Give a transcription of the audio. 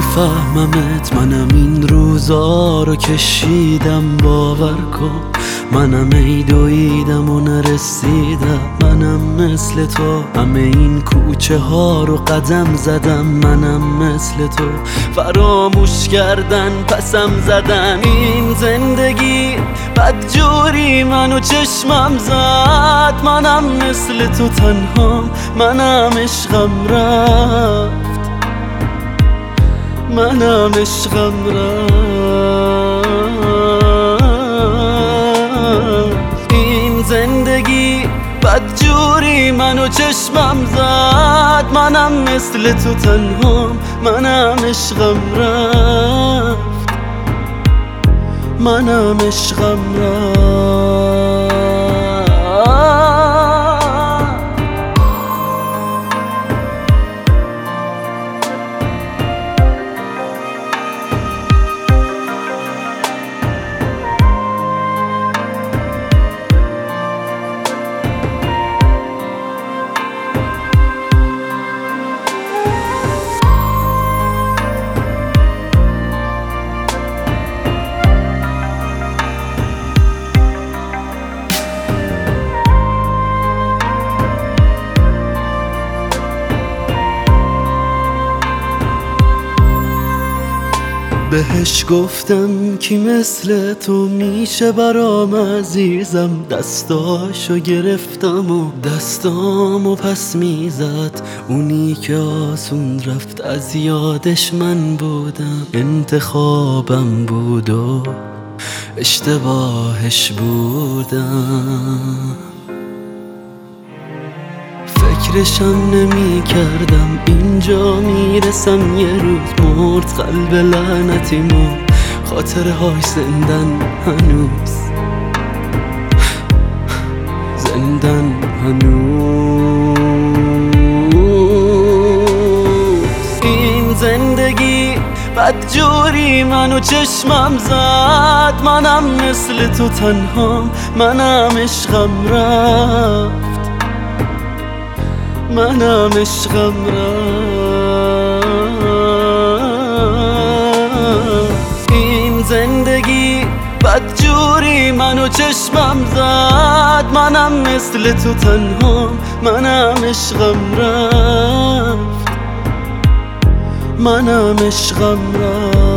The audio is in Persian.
میفهممت، منم این روزا رو کشیدم، باور کن منم ای دویدم و نرسیدم، منم مثل تو همه این کوچه ها رو قدم زدم، منم مثل تو فراموش کردن پسم زدن. این زندگی بدجوری منو چشمم زد، منم مثل تو تنها، منم عشقم رفت، منم عشقم رفت. این زندگی بدجوری منو چشمم زد، منم مثل تو تنها، منم عشقم رفت، منم عشقم رفت. بهش گفتم کی مثل تو میشه برام عزیزم، دستاشو گرفتم و دستامو پس میزد، اونی که آسون رفت از یادش من بودم، انتخابم بود و اشتباهش بودم. فکرشم نمی کردم اینجا میرسم یه روز، مرد قلب لعنتیمو خاطره های زندن هنوز، زندن هنوز. این زندگی بدجوری منو چشمم زد، منم مثل تو تنها، منم عشقم رفت، منم عشقم رفت. این زندگی بدجوری منو چشمم زد، منم مثل تو تنها، منم عشقم رفت، منم عشقم رفت.